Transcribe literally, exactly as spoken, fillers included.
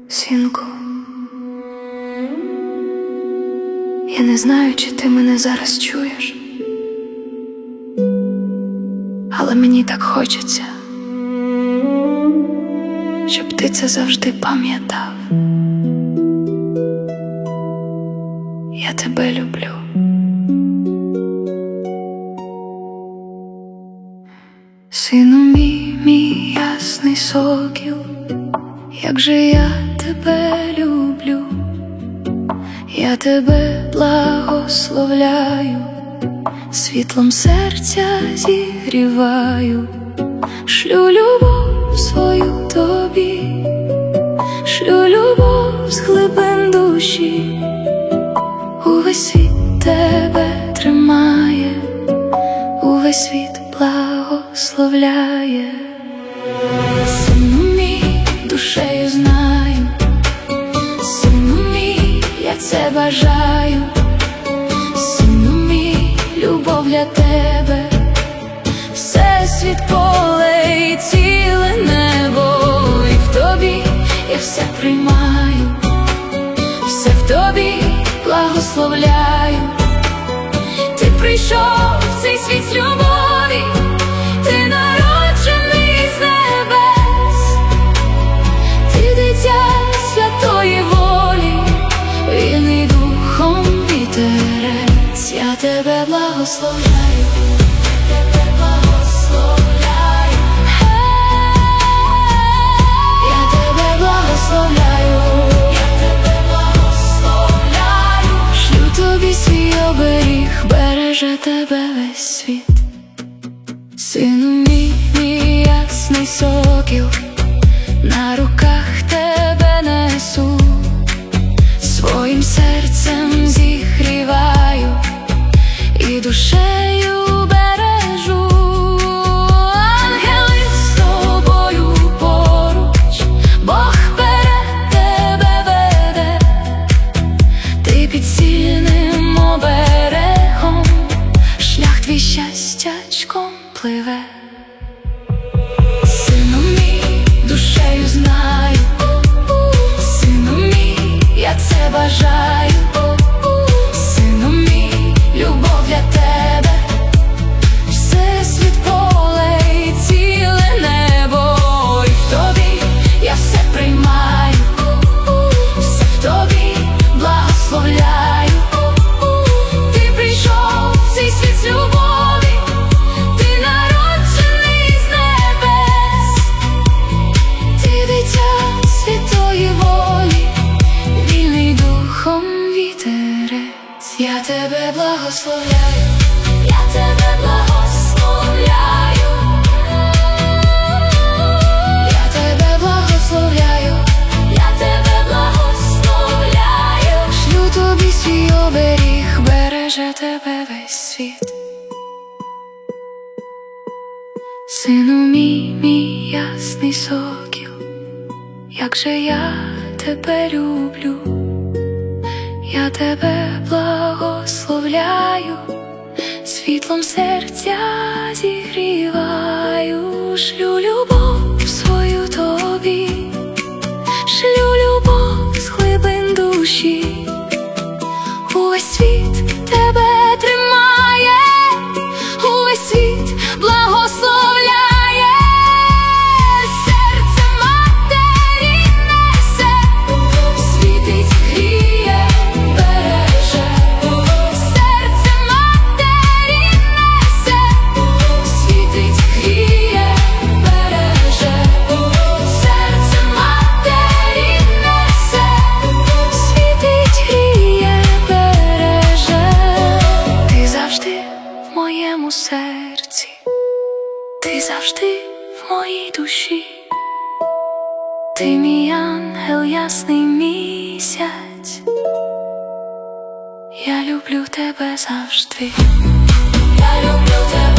Синку, я не знаю, чи ти мене зараз чуєш, але мені так хочеться, щоб ти це завжди пам'ятав. Я тебе люблю. Сину мій, мій ясний сокіл, як же я тебе люблю, я тебе благословляю, світлом серця зігріваю, шлю любов свою тобі, шлю любов з глибин душі, увесь світ тебе тримає, увесь світ благословляє. Сину мій, душею знаю, сину мій, я це бажаю, сину мій, любов для тебе, всесвіт, поле і ціле небо, і в тобі я все приймаю, все в тобі благословляю. Ти прийшов в цей світ з любові, ти народжений з небес, ти дитя святої волі, вільний духом вітерець. Я тебе благословляю, я тебе благословляю, я тебе благословляю, я тебе благословляю, шлю тобі свій оберіг, береже тебе весь світ. Сину мій, мій ясний сокіл, на руках тебе несу, своїм серцем зігріваю і душею бережу. Ангели з тобою поруч, Бог вперед тебе веде, ти під сильним оберегом, шлях твій щастячком пливе. Сину мій, душею знаю, сину мій, я це бажаю, сину мій, любов для тебе, всесвіт, поле і ціле небо, і в тобі я все приймаю, все в тобі благословляю. Ти прийшов в цей світ з любові, ти народжений з небес, ти дитя святої волі, вільний духом вітерець. Я тебе благословляю, я тебе благословляю, я тебе благословляю, я тебе благословляю, шлю тобі свій оберіг, береже тебе весь світ. Сину мій, мій ясний сокіл, як же я тебе люблю, я тебе благословляю, світлом серця зігріваю, шлю любов свою тобі, шлю любов з глибин душі, увесь світ тебе тримає, увесь світ благословляє, серце матері несе, світить, гріє, береже, серце матері несе, світить, гріє, береже, серце матері несе, світить, гріє, береже. Ти завжди в моєму серці, ти завжди в моїй душі, ти мій ангел, ясний місяць, я люблю тебе завжди, я люблю тебе.